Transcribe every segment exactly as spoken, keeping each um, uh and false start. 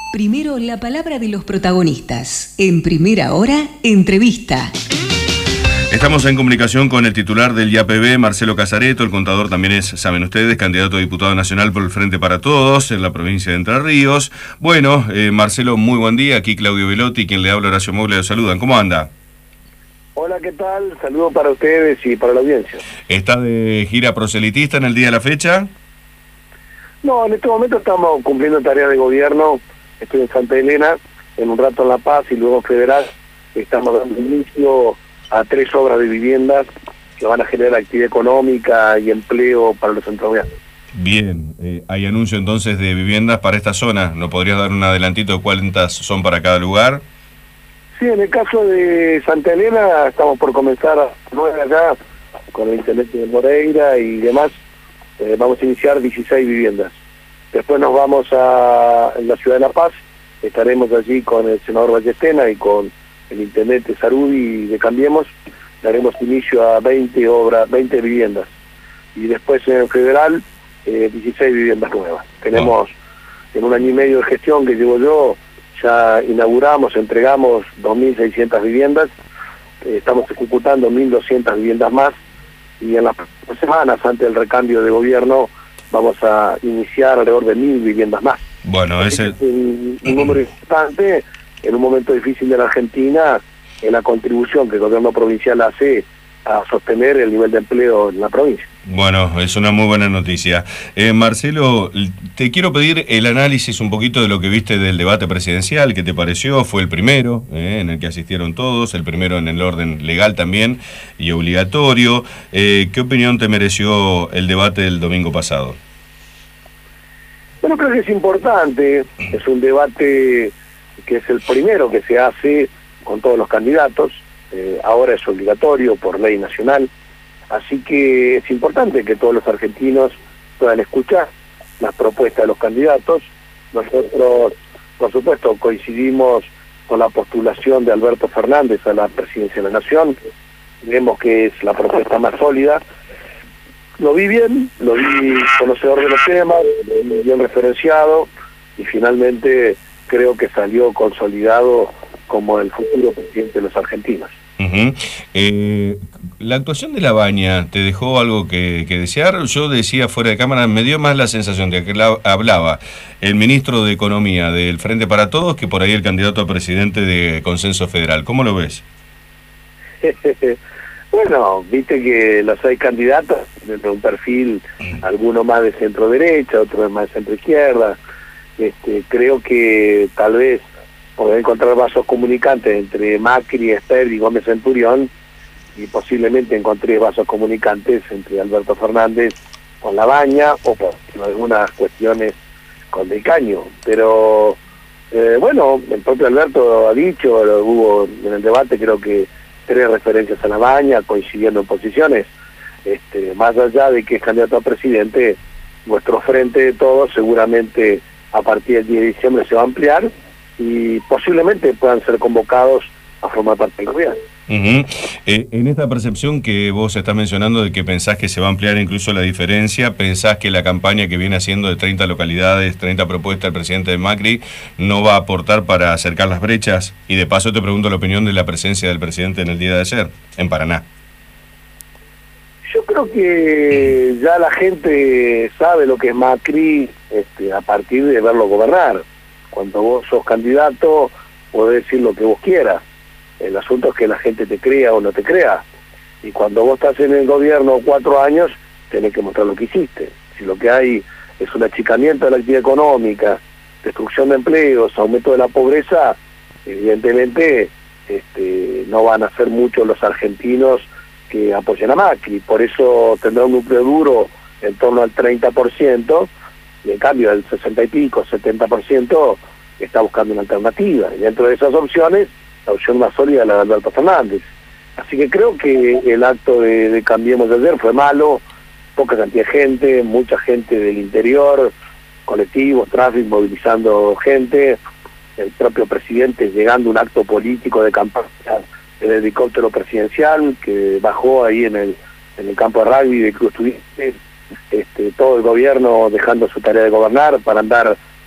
Primero la palabra de los protagonistas. En Primera Hora, entrevista. Estamos en comunicación con el titular del I A P B, Marcelo Casareto. El contador también es, saben ustedes, candidato a diputado nacional por el Frente para Todos en la provincia de Entre Ríos. Bueno, eh, Marcelo, muy buen día. Aquí Claudio Velotti, quien le habla, Horacio Moglia, lo saludan. ¿Cómo anda? Hola, ¿qué tal? Saludos para ustedes y para la audiencia. ¿Está de gira proselitista en el día de la fecha? No, en este momento estamos cumpliendo tareas de gobierno. Estoy en Santa Elena, en un rato en La Paz y luego Federal. Estamos dando inicio a tres obras de viviendas que van a generar actividad económica y empleo para los entrerrianos. Bien, eh, hay anuncio entonces de viviendas para esta zona. ¿No podrías dar un adelantito de cuántas son para cada lugar? Sí, en el caso de Santa Elena estamos por comenzar a nueve allá con el intendente de Moreira y demás. Eh, vamos a iniciar dieciséis viviendas. Después nos vamos a la ciudad de La Paz, estaremos allí con el senador Ballestena y con el intendente Sarudi de Cambiemos, daremos inicio a veinte obras, veinte viviendas. Y después en Federal, eh, dieciséis viviendas nuevas. Tenemos, en un año y medio de gestión que llevo yo, ya inauguramos, entregamos dos mil seiscientas viviendas, eh, estamos ejecutando mil doscientas viviendas más, y en las próximas semanas, antes del recambio de gobierno, vamos a iniciar alrededor de mil viviendas más. Bueno, ese... es un, un número importante en un momento difícil de la Argentina, en la contribución que el gobierno provincial hace a sostener el nivel de empleo en la provincia. Bueno, es una muy buena noticia. Eh, Marcelo, te quiero pedir el análisis un poquito de lo que viste del debate presidencial. ¿Qué te pareció? Fue el primero eh, en el que asistieron todos, el primero en el orden legal también y obligatorio. Eh, ¿Qué opinión te mereció el debate del domingo pasado? Bueno, creo que es importante. Es un debate que es el primero que se hace con todos los candidatos. Eh, ahora es obligatorio por ley nacional. Así que es importante que todos los argentinos puedan escuchar las propuestas de los candidatos. Nosotros, por supuesto, coincidimos con la postulación de Alberto Fernández a la presidencia de la Nación. Vemos que es la propuesta más sólida. Lo vi bien, lo vi conocedor de los temas, lo vi bien referenciado y finalmente creo que salió consolidado como el futuro presidente de los argentinos. Uh-huh. eh, la actuación de Labaña te dejó algo que, que desear. Yo decía fuera de cámara, me dio más la sensación de que la, hablaba el ministro de Economía del Frente para Todos que por ahí el candidato a presidente de Consenso Federal. ¿Cómo lo ves? Bueno, viste que los seis candidatos tienen un perfil, alguno más de centro derecha, otro más de centro izquierda. Este, creo que tal vez poder encontrar vasos comunicantes entre Macri, Esper y Gómez Centurión, y posiblemente encontré vasos comunicantes entre Alberto Fernández con Labaña, o por algunas cuestiones con Del Caño. Pero, eh, bueno, el propio Alberto ha dicho, lo hubo en el debate, creo que tres referencias a Labaña, coincidiendo en posiciones. Este, más allá de que es candidato a presidente, nuestro frente de todos seguramente a partir del diez de diciembre se va a ampliar, y posiblemente puedan ser convocados a formar parte del gobierno. Uh-huh. eh, en esta percepción que vos estás mencionando de que pensás que se va a ampliar incluso la diferencia, pensás que la campaña que viene haciendo de treinta localidades, treinta propuestas del presidente de Macri no va a aportar para acercar las brechas, y de paso te pregunto la opinión de la presencia del presidente en el día de ayer, en Paraná. Yo creo que ya la gente sabe lo que es Macri este, a partir de verlo gobernar. Cuando vos sos candidato, podés decir lo que vos quieras. El asunto es que la gente te crea o no te crea. Y cuando vos estás en el gobierno cuatro años, tenés que mostrar lo que hiciste. Si lo que hay es un achicamiento de la actividad económica, destrucción de empleos, aumento de la pobreza, evidentemente este, no van a ser muchos los argentinos que apoyen a Macri. Por eso tendrá un núcleo duro en torno al treinta por ciento, y en cambio el sesenta y pico, setenta por ciento está buscando una alternativa. Y dentro de esas opciones, la opción más sólida es la de Alberto Fernández. Así que creo que el acto de, de Cambiemos de ayer fue malo, poca cantidad de gente, mucha gente del interior, colectivos, tráfico, movilizando gente, el propio presidente llegando a un acto político de campaña, el helicóptero presidencial que bajó ahí en el, en el campo de rugby de Cruz Estudiantes, este, todo el gobierno dejando su tarea de gobernar para andar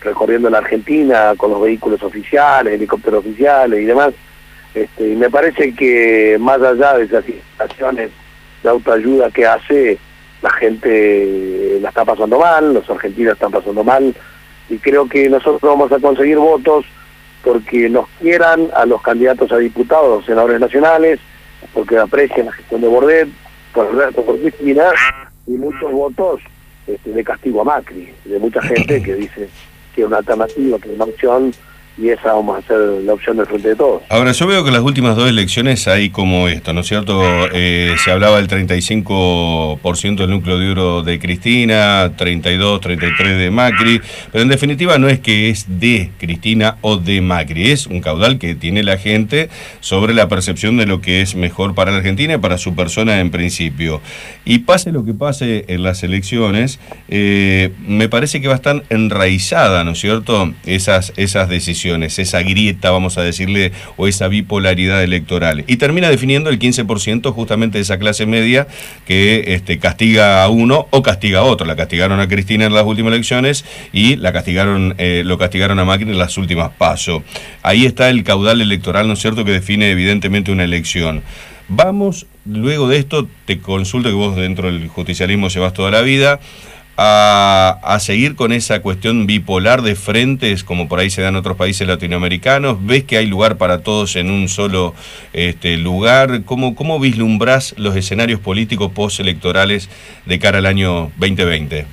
recorriendo la Argentina con los vehículos oficiales, helicópteros oficiales y demás. Este, y me parece que más allá de esas situaciones de autoayuda que hace, la gente la está pasando mal, los argentinos están pasando mal, y creo que nosotros vamos a conseguir votos porque nos quieran a los candidatos a diputados, senadores nacionales, porque aprecian la gestión de Bordet, por Alberto, por Cristina, y muchos votos este, de castigo a Macri, de mucha gente que dice que es una alternativa, que es una opción, y esa vamos a hacer la opción del Frente de Todos. Ahora, yo veo que en las últimas dos elecciones hay como esto, ¿no es cierto? Eh, se hablaba del treinta y cinco por ciento del núcleo duro de Cristina, treinta y dos, treinta y tres de Macri, pero en definitiva no es que es de Cristina o de Macri, es un caudal que tiene la gente sobre la percepción de lo que es mejor para la Argentina y para su persona en principio. Y pase lo que pase en las elecciones, eh, me parece que va a estar enraizada, ¿no es cierto?, esas, esas decisiones, esa grieta, vamos a decirle, o esa bipolaridad electoral. Y termina definiendo el quince por ciento justamente de esa clase media que este, castiga a uno o castiga a otro. La castigaron a Cristina en las últimas elecciones y la castigaron, eh, lo castigaron a Macri en las últimas PASO. Ahí está el caudal electoral, ¿no es cierto?, que define evidentemente una elección. Vamos, luego de esto, te consulto que vos dentro del justicialismo llevas toda la vida, A, a seguir con esa cuestión bipolar de frentes, como por ahí se da en otros países latinoamericanos. ¿Ves que hay lugar para todos en un solo este, lugar? ¿Cómo, cómo vislumbrás los escenarios políticos postelectorales de cara al año veinte veinte?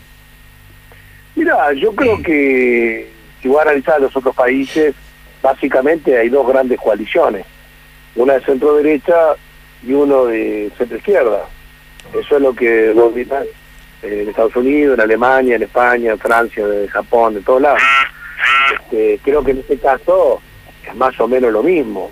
Mira, yo creo que si voy a analizar los otros países, básicamente hay dos grandes coaliciones, una de centro derecha y uno de centro izquierda. Eso es lo que vos viste en Estados Unidos, en Alemania, en España, en Francia, en Japón, de todos lados. Este, creo que en este caso es más o menos lo mismo.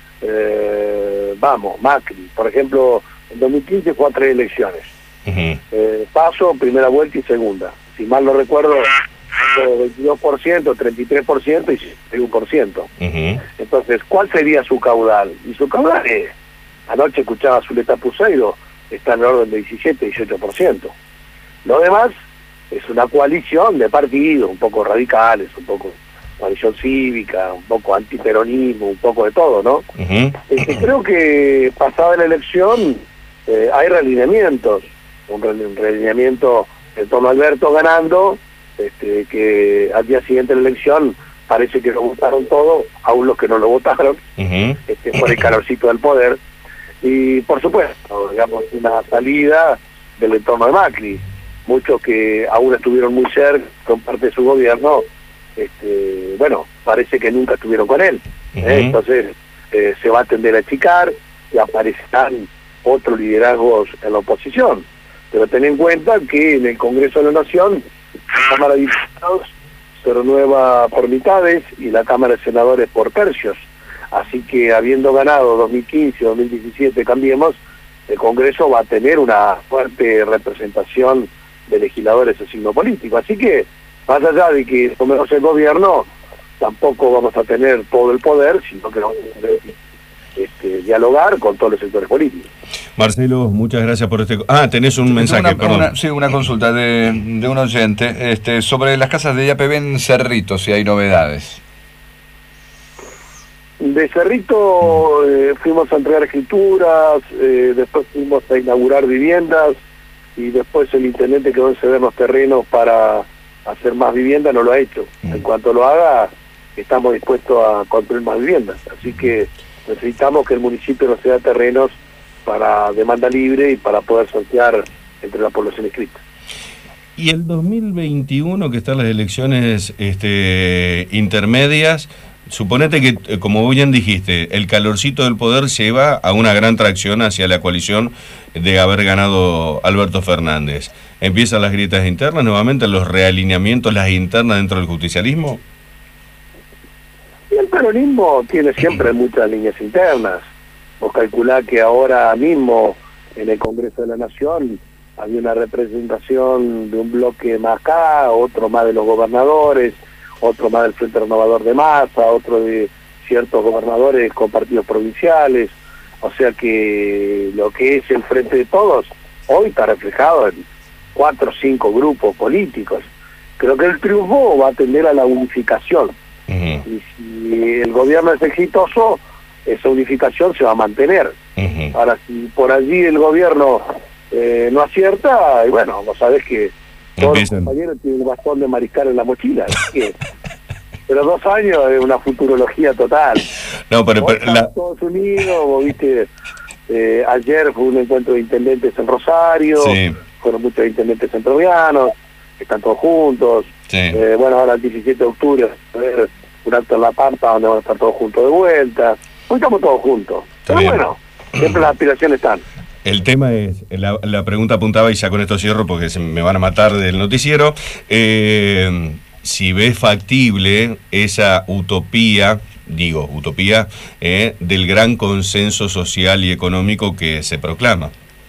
Eh, vamos, Macri, por ejemplo, en dos mil quince fue a tres elecciones. Uh-huh. eh, Paso, primera vuelta y segunda. Si mal no recuerdo, veintidós por ciento, treinta y tres por ciento y sesenta y uno por ciento. Uh-huh. Entonces, ¿cuál sería su caudal? Y su caudal es, anoche escuchaba a Zuleta Puseiro, está en el orden de diecisiete, dieciocho por ciento. Lo demás es una coalición de partidos, un poco radicales, un poco coalición cívica, un poco antiperonismo, un poco de todo, ¿no? Uh-huh. Este, creo que pasada la elección eh, hay realineamientos, un, re un realineamiento en torno a Alberto ganando, este, que al día siguiente de la elección parece que lo votaron todo, aún los que no lo votaron, uh-huh. este, por el calorcito del poder, y por supuesto, digamos, una salida del entorno de Macri. Muchos que aún estuvieron muy cerca con parte de su gobierno, este, bueno, parece que nunca estuvieron con él. Uh-huh. ¿eh? Entonces eh, se va a tender a achicar y aparecerán otros liderazgos en la oposición. Pero ten en cuenta que en el Congreso de la Nación, la Cámara de Diputados se renueva por mitades y la Cámara de Senadores por tercios. Así que habiendo ganado dos mil quince, dos mil diecisiete, Cambiemos, el Congreso va a tener una fuerte representación de legisladores de signo político. Así que, más allá de que tomemos el gobierno, tampoco vamos a tener todo el poder, sino que vamos a tener este, dialogar con todos los sectores políticos. Marcelo, muchas gracias por este... Ah, tenés un mensaje, una, perdón. Una, sí, una consulta de, de un oyente este, sobre las casas de I A P B en Cerrito, si hay novedades. De Cerrito eh, fuimos a entregar escrituras, eh, después fuimos a inaugurar viviendas, y después el intendente quedó en ceder los terrenos para hacer más viviendas, no lo ha hecho. En cuanto lo haga, estamos dispuestos a construir más viviendas. Así que necesitamos que el municipio nos ceda terrenos para demanda libre y para poder sortear entre la población inscrita. Y el dos mil veintiuno, que están las elecciones este, intermedias, suponete que, como bien dijiste, el calorcito del poder lleva a una gran tracción hacia la coalición de haber ganado Alberto Fernández. ¿Empiezan las grietas internas nuevamente, los realineamientos, las internas dentro del justicialismo? Y el peronismo tiene siempre muchas líneas internas. Vos calculá que ahora mismo en el Congreso de la Nación había una representación de un bloque más acá, otro más de los gobernadores, otro más del Frente Renovador de Massa, otro de ciertos gobernadores con partidos provinciales. O sea que lo que es el Frente de Todos hoy está reflejado en cuatro o cinco grupos políticos. creo que el triunfo va a tender a la unificación. Uh-huh. Y si el gobierno es exitoso, esa unificación se va a mantener. Uh-huh. Ahora, si por allí el gobierno eh, no acierta, y bueno, vos sabés que todos Empiezan. los compañeros tienen un bastón de mariscal en la mochila. Así que, pero dos años es una futurología total. No, pero, Vos pero estás la... en Estados Unidos, vos viste, eh, ayer fue un encuentro de intendentes en Rosario, Sí. fueron muchos intendentes entrerrianos, están todos juntos. Sí. Eh, bueno, ahora el diecisiete de octubre va a haber un acto en La Pampa donde van a estar todos juntos de vuelta. Hoy estamos todos juntos. Está Pero bien. bueno, siempre las aspiraciones están. El tema es, la, la pregunta apuntaba, y ya con esto cierro porque se me van a matar del noticiero, eh, si ves factible esa utopía, digo, utopía, eh, del gran consenso social y económico que se proclama.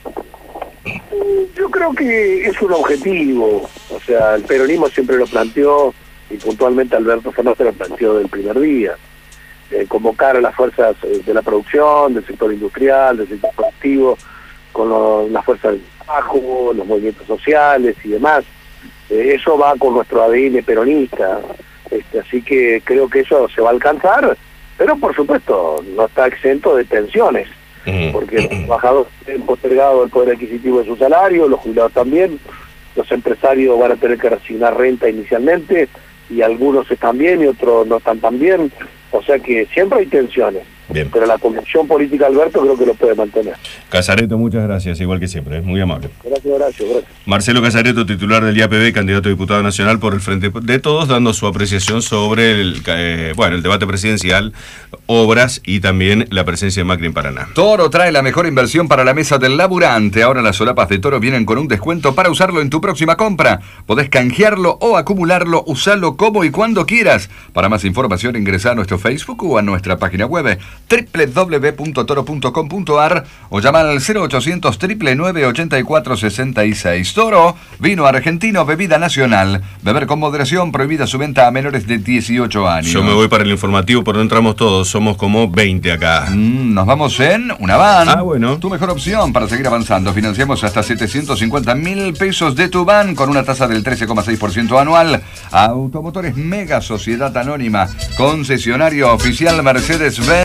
Yo creo que es un objetivo, o sea, el peronismo siempre lo planteó, y puntualmente Alberto Fernández lo planteó del primer día, eh, convocar a las fuerzas eh, de la producción, del sector industrial, del sector productivo, con lo, las fuerzas del trabajo, los movimientos sociales y demás. Eh, eso va con nuestro A D N peronista, este, así que creo que eso se va a alcanzar, pero por supuesto no está exento de tensiones, porque los trabajadores han postergado el poder adquisitivo de su salario, los jubilados también, los empresarios van a tener que resignar renta inicialmente, y algunos están bien y otros no están tan bien, o sea que siempre hay tensiones. Bien. Pero la convicción política de Alberto creo que lo puede mantener. Casareto, muchas gracias, igual que siempre, es muy amable. Gracias, Horacio, gracias. Marcelo Casareto, titular del I A P B, candidato a diputado nacional por el Frente de Todos, dando su apreciación sobre el, eh, bueno, el debate presidencial, obras y también la presencia de Macri en Paraná. Toro trae la mejor inversión para la mesa del laburante. Ahora las solapas de Toro vienen con un descuento para usarlo en tu próxima compra. Podés canjearlo o acumularlo, usarlo como y cuando quieras. Para más información ingresá a nuestro Facebook o a nuestra página web doble u doble u doble u punto toro punto com punto a r o llama al cero ochocientos, nueve nueve, ochenta y cuatro, sesenta y seis. Toro, vino argentino, bebida nacional. Beber con moderación, prohibida su venta a menores de dieciocho años. Yo me voy para el informativo, pero no entramos todos, somos como veinte acá. Mm, nos vamos en una van. Ah, bueno. Tu mejor opción para seguir avanzando. Financiamos hasta setecientos cincuenta mil pesos de tu van con una tasa del trece coma seis por ciento anual. Automotores Mega Sociedad Anónima, concesionario oficial Mercedes-Benz.